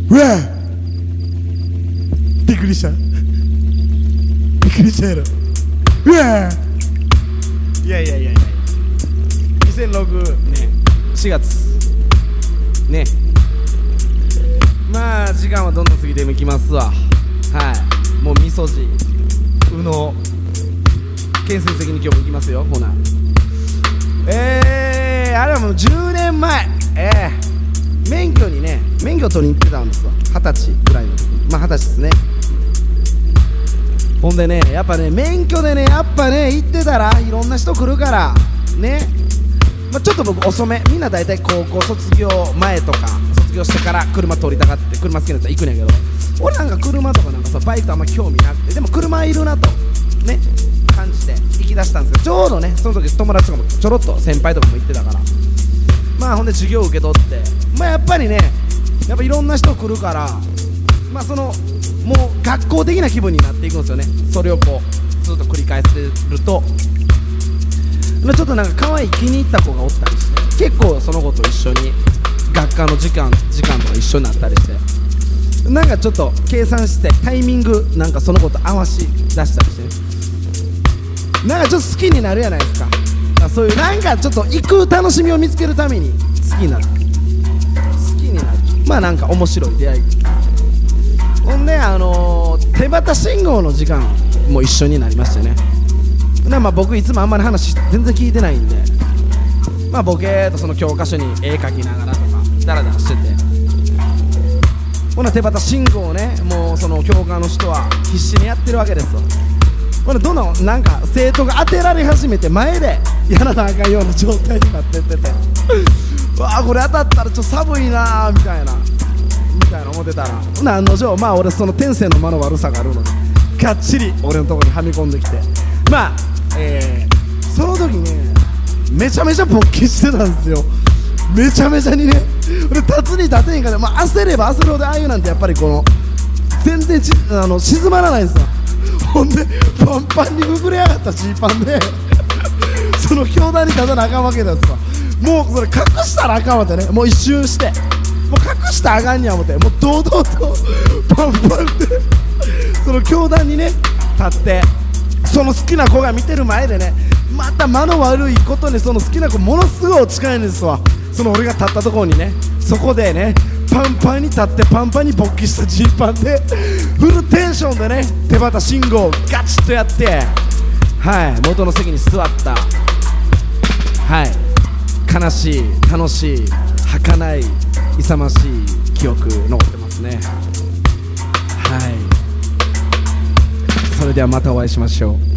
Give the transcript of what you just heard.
うわびっくりしたやろ。うわいや2006年4月ね。まあ時間はどんどん過ぎていきますわ。はい、もうみそじ宇野建設的に今日も行きますよ。ほなあれはもう10年前免許取りに行ってたんですわ。20歳ぐらいの時、まあ20歳ですね。ほんでね、やっぱね、免許でね、やっぱね、行ってたらいろんな人来るからね。まあ、ちょっと僕遅め、みんな大体高校卒業前とか卒業してから車取りたがって車好きな人は行くんやけど、俺なんか車とかなんかさ、バイクとあんま興味なくて、でも車いるなとね感じて行き出したんですけど、ちょうどねその時友達とかもちょろっと先輩とかも行ってたから、まあほんで授業受け取って、まあやっぱりね、やっぱいろんな人来るから、まあそのもう学校的な気分になっていくんですよね。それをこうずっと繰り返してると、ちょっとなんか可愛い気に入った子がおったりして、結構その子と一緒に学科の時間とか一緒になったりして、なんかちょっと計算してタイミングなんかその子と合わし出したりしてね、なんかちょっと好きになるやないですか。だからそういうなんかちょっと行く楽しみを見つけるために好きになる、まあなんか面白い出会い。ほんで手旗信号の時間も一緒になりましてね。でまあ僕いつもあんまり話全然聞いてないんで、まあボケーとその教科書に絵描きながらとかダラダラしてて、ほな手旗信号をね、もうその教科の人は必死にやってるわけですよ。ほなどんどんなんか生徒が当てられ始めて前でやらなあかんような状態になってっててわあこれ当たったらちょっと寒いなーみたいな思ってたら、ほな案の定まあ俺その天性の間の悪さがあるのでがっちり俺のところにはみ込んできて、まあその時ねめちゃめちゃ勃起してたんですよ。めちゃめちゃにね、俺立つに立てへんから、まあ焦れば焦るほどああいうなんてやっぱりこの全然静まらないんですよ。ほんでパンパンに膨れ上がったジーパンでその教壇に立たなあかんわけですわ。もうそれ隠したらあかんわってね、もう一周してもう隠したらあかんにゃ思って、もう堂々とパンパンってその教壇にね立って、その好きな子が見てる前でね、また間の悪いことにその好きな子ものすごい近いんですわ。その俺が立ったところにね、そこでねパンパンに立ってパンパンに勃起したジーパンでフルテンションでね手旗信号をガチッとやって、はい元の席に座った、はい悲しい楽しい儚い勇ましい記憶残ってますね。はい、それではまたお会いしましょう。